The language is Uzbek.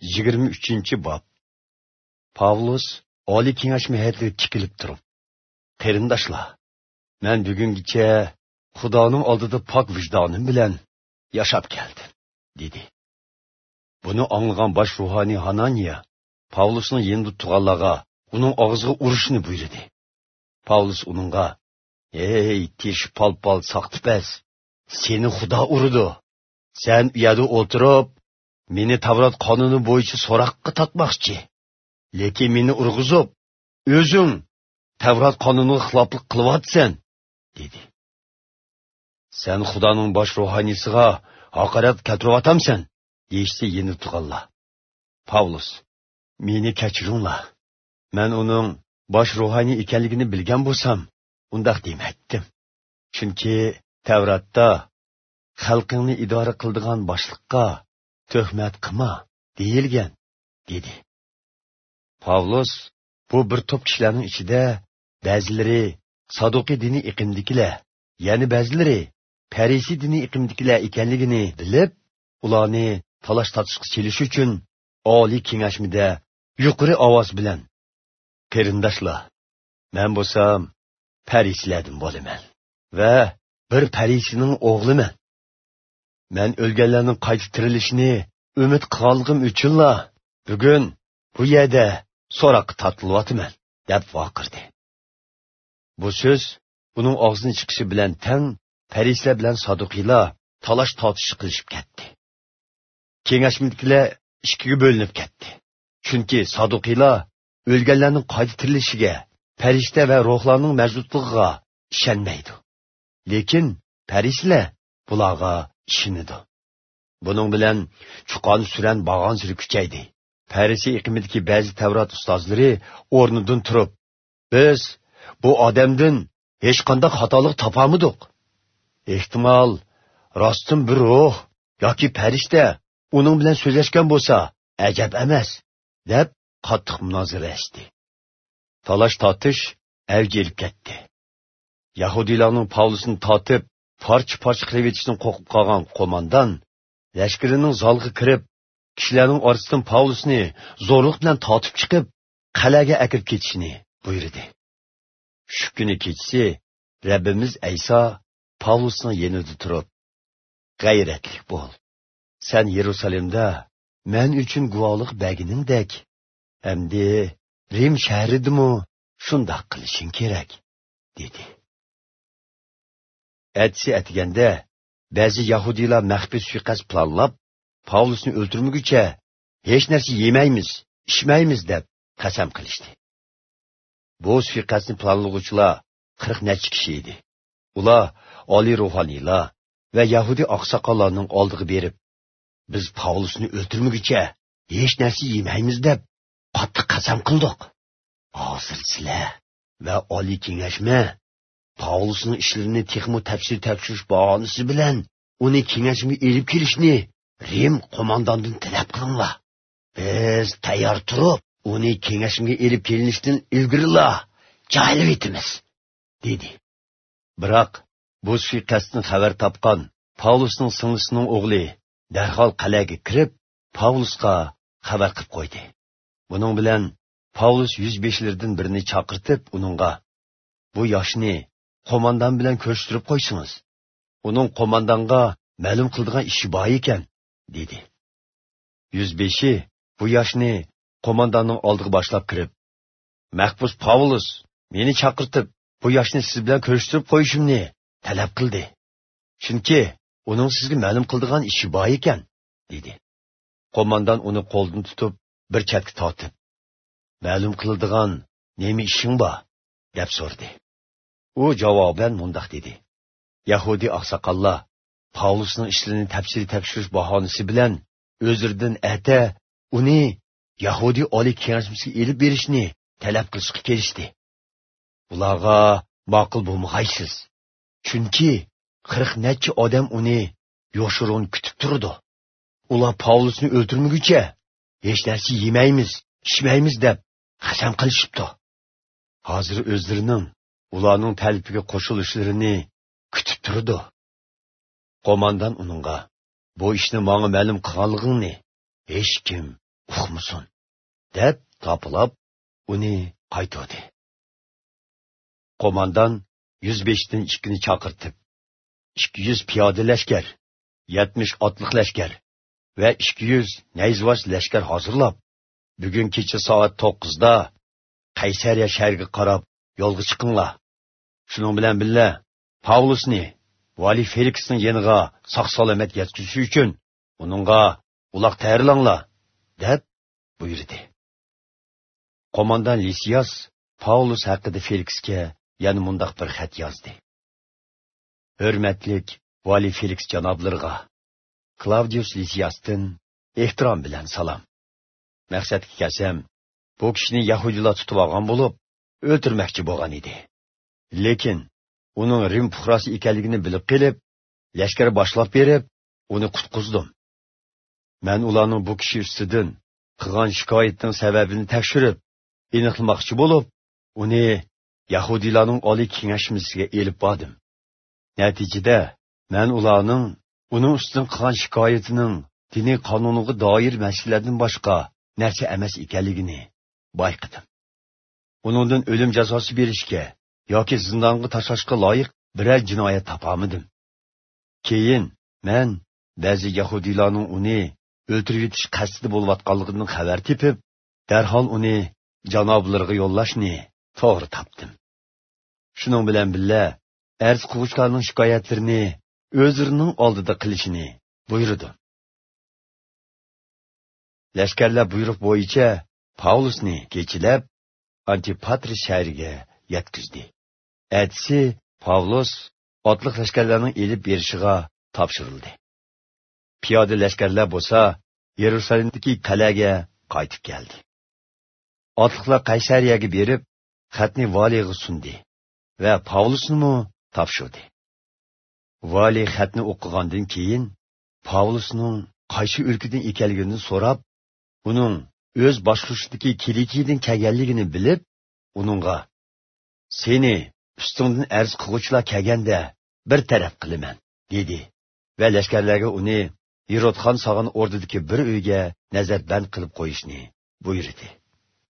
23 bob. Pavlus Oliy Kengash heyətiga tikilib turib, qarindoshlar, men bugungacha Xudoning oldida pok vijdonim bilan yashab keldim, dedi. Buni anglagan bosh ruhoniy Hananiya Pavlusning yenida turganlarga uning og'ziga urishni buyurdi. Pavlus uningga: "Ey, tish palpal saqtibas, seni Xudo urdi. Sen u yerda o'tirib, meni Tavrat qonuni bo'yicha so'roqqa tatmoqchi. Lekin meni urg'izib, o'zing Tavrat qonuniga xiloflik qilyapsan", dedi. "Sen Xudoning bosh ruhoniysiga haqorat keltiryapsan", deyishdi yeni turganlar. Pavlus: "Meni kechiringlar. Men uning bosh ruhoniy ekanligini bilgan bo'lsam, undaq demaydim. Chunki Tavratda xalqingni idora qiladigan boshliqqa tuhmat qilma deyilgan", dedi. Pavlus bu bir to'p kishilarning ichida ba'zilari Saduqiy diniy iqimdikilar, yana ba'zilari Farisiy diniy iqimdikilar ekanligini bilib, ularni talash tortishga chelish uchun Oliy Kengashmida yuqori ovoz bilan: "Qarindoshlar, men bo'lsam Farisiylardan bo'laman va bir Farisiyning o'g'liman. Men o'lganlarning qayta tirilishini umid qilganligim uchunla bugun bu yerda so'roqqa tortilyapman", deb vaqirdi. Bu so'z uning og'zidan chiqishi bilan tang Farisiylar bilan Saduqiylar talash tortish qilishib ketdi. Kengashmadagilar ikkiga bo'linib ketdi. Chunki Saduqiylar o'lganlarning qayta tirilishiga, farishta va ruhlarning mavjudligiga ishonmaydi. Lekin Farisiylar bularga ishonadi. Buning bilan chuqon suran bag'on suri kuchaydi. Farisiy iqimidagi ba'zi Tavrat ustozlari o'rnidan turib: "Biz bu odamdan hech qanday xatolik topamidik. Ehtimol rostdan bir ruh yoki farishta uning bilan so'zlashgan bo'lsa, ajab emas", deb qattiq munoziralashdi. Talash tortish avjilib ketdi. Yahudiylarning Pavlusni tortib, parcha-parcha qilib etishdan qo'rqib qolgan qo'mondan lashkarining zalga kirib, kishilarning orasidan Pavlusni zo'rlik bilan tortib chiqib, qal'aga akirib ketishini buyurdi. Shu kuni kechasi Rabbimiz Ayso Pavlusning yenida turib: "G'ayratli bo'l. Sen Yerusalimda men uchun guvohlik berganingdek, endi Rim shahridimi shundoq qilishing kerak", dedi. Atsi atganda ba'zi Yahudiylar maxfiy suiqasd planlab, Pavlusni o'ltirmaguncha hech narsa yemaymiz, ichmaymiz deb qasam qilishdi. Bu suiqasdni planlovchilar 40 necha kishi edi. Ular oliy ruhoniylar va Yahudi oqsoqollarning oldiga berib, "Biz Pavlusni o'ltirmaguncha hech narsa yemaymiz" deb qattiq qasam qildik. Hozir sizlar va Oliy Kengashma Pavlusning ishlarini texmo tafsir tekshirish bahonasi bilan uni Kengashga elib kelishni Rim qo'mondonidan talab qilinglar. Biz tayyor turib, uni Kengashga elib kelinishdan ilgirila jaylib etamiz, dedi. Biroq bu suiqasddan xabar topgan Pavlusning singlisining o'g'li darhol qal'aga kirib, Pavlusga xabar qilib qo'ydi. Buning bilan Pavlus 105lardan birini chaqirtib, uningga: "Bu yoshni qo'mondan bilan ko'rishtirib qo'ysingiz. Uning qo'mondonga ma'lum qiladigan ishi bor ekan", dedi. 105i bu yoshni qo'mondonning oldiga boshlab kirib: "Mahbus Pavlus meni chaqirtib, bu yoshni siz bilan ko'rishtirib qo'yishimni talab qildi. Chunki uning sizga ma'lum qiladigan ishi bor ekan", dedi. Qo'mondon uni qo'ldan tutib, bir chetga tortib: "Ma'lum qiladigan nima ishing bor?" deb so'radi. U javoban mundoq dedi: "Yahudi oqsoqollar Pavlusning ishlarini tafsir tekshirish bahonasi bilan o'zlaridan ata uni Yahudi oliy kengashmasiga elib berishni talab qilishga kelishdi. Ularga ma'qul bo'lmaysiz. Chunki 40 necha odam uni yoshirin kutib turdi. Ular Pavlusni o'ltirmaguncha hech narsa yemaymiz, ichmaymiz deb qasam qilishibdi. Hozir o'zlarining ularning talibiga qo'shilishlarini kutib turdi." Qo'mondan uningga: "Bu ishni menga ma'lum qilganligingni hech kim uqmusun, deb tapılab, uni qaytırdı. Qomandan 105'ten 2'ni çaqırtıp, 200 piyade leşker, 70 atlık leşker ve 200 neyzvaş leşker hazırlap, bugün kecha saat 9'da Qaysariya şəhərinə qarab yolga chiqinglar. Shuning bilan birga Pavlusni vali Feliksning yeniga saq-salomat yetkizish uchun uningga uloq tayyorlanglar, deb buyurdi. Qo'mondan Lisias Pavlus haqida Feliksga yana mundaq bir xat yozdi. Hurmatlik vali Feliks janoblarga Claudius Lisiasdan ehtirom bilan salom. Maqsadga kelsam, bu kishini Yahudilar tutib olgan bo'lib, o'ltirmoqchi bo'lgan edi. Lekin uning Rim fuqarosi ekanligini bilib kelib, lashkar boshlab berib, uni qutqizdim. Men ularning bu kishi ustidan qilgan shikoyatining sababini tekshirib, aniqlamoqchi bo'lib, uni Yahudilarning oliy kengashmasiga elib bordim. Natijada men ularning uning ustidan qilgan shikoyatining diniy qonuniga doir masalalardan boshqa narsa emas ekanligini bayqadim. Uningdan o'lim jazosi berishga yoki zindonga tashlashga loyiq biror jinoyat topolmadim. Keyin men ba'zi Yahudilarning uni o'ltirib yetish qasdi bo'layotganligidan xabar tepib, darhol uni janoblarga yo'llashni to'g'ri topdim. Shuning bilan birga arz qiluvchilarning shikoyatlarini o'zlarining oldida qilishini buyurdim. Lashkarlar buyruq bo'yicha Pavlusni kechilab Antipatris shahriga yetkizdi. Ertasi Pavlus otliq lashkarlarning elib berishiga topshirildi. Piyoda lashkarlar bo'lsa Yerusalimdagi qal'aga qaytib keldi. Otliqlar Qaysariyaga berib, xatni valiga sundi va Pavlusni topshirdi. Vali xatni o'qigandan keyin Pavlusning qaysi o'lkadan ekanligini so'rab, uning o'z boshqarishidagi kilikiyadan kelganligini bilib, uningga "Seni ustingdan arz qiluvchilar kelganda bir taraf qilaman", dedi va lashkarlarga uni Herodxon sog'an o'rdidagi bir uyga nazarband qilib qo'yishni buyurdi.